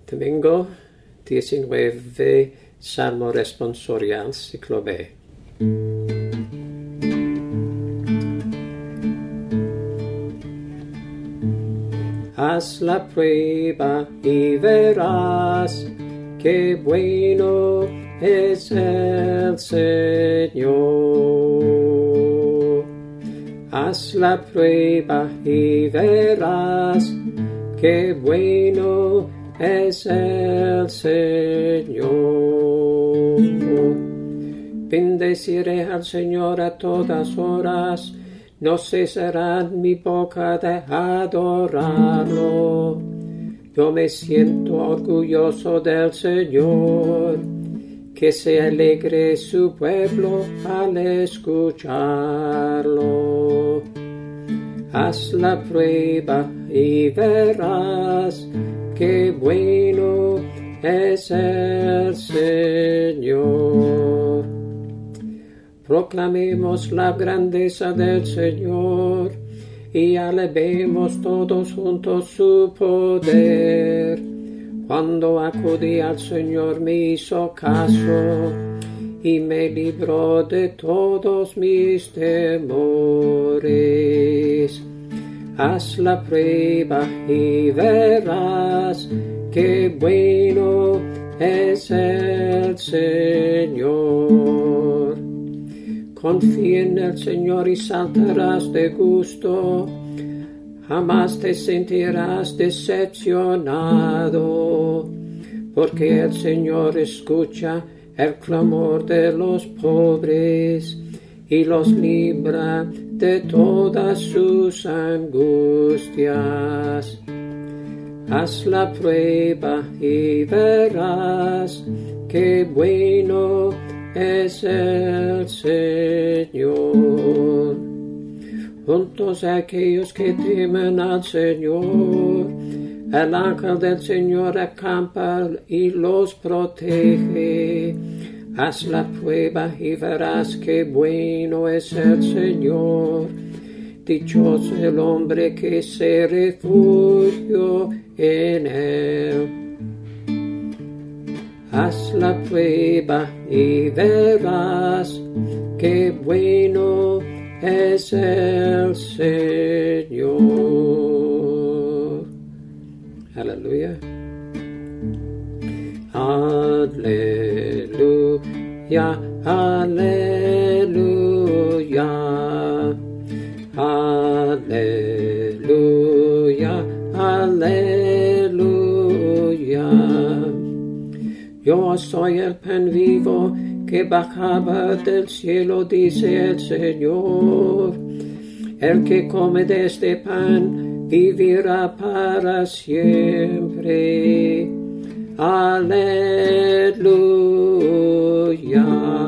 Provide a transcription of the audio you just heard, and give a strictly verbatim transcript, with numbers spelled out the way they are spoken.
Domingo diecinueve, Salmo responsorial, ciclo B. Haz la prueba y verás qué bueno es el Señor. Haz la prueba y verás qué bueno es el Señor. Bendeciré al Señor a todas horas, no cesará mi boca de adorarlo. Yo me siento orgulloso del Señor, que se alegre su pueblo al escucharlo. Haz la prueba y verás qué bueno es el Señor. Proclamemos la grandeza del Señor y alabemos todos juntos su poder. Cuando acudí al Señor me hizo caso y me libró de todos mis temores. Haz la prueba y verás qué bueno es el Señor. Confía en el Señor y saltarás de gusto, jamás te sentirás decepcionado, porque el Señor escucha el clamor de los pobres y los libra de todas sus angustias. Haz la prueba y verás qué bueno es el Señor. Juntos aquellos que temen al Señor, el ángel del Señor acampa y los protege. Haz la prueba y verás qué bueno es el Señor. Dichoso el hombre que se refugió en él. Haz la prueba y verás qué bueno es el Señor. Aleluya. Aleluya, aleluya, aleluya, aleluya. Yo soy el pan vivo que bajaba del cielo, dice el Señor. El que come de este pan vivirá para siempre. Aleluya.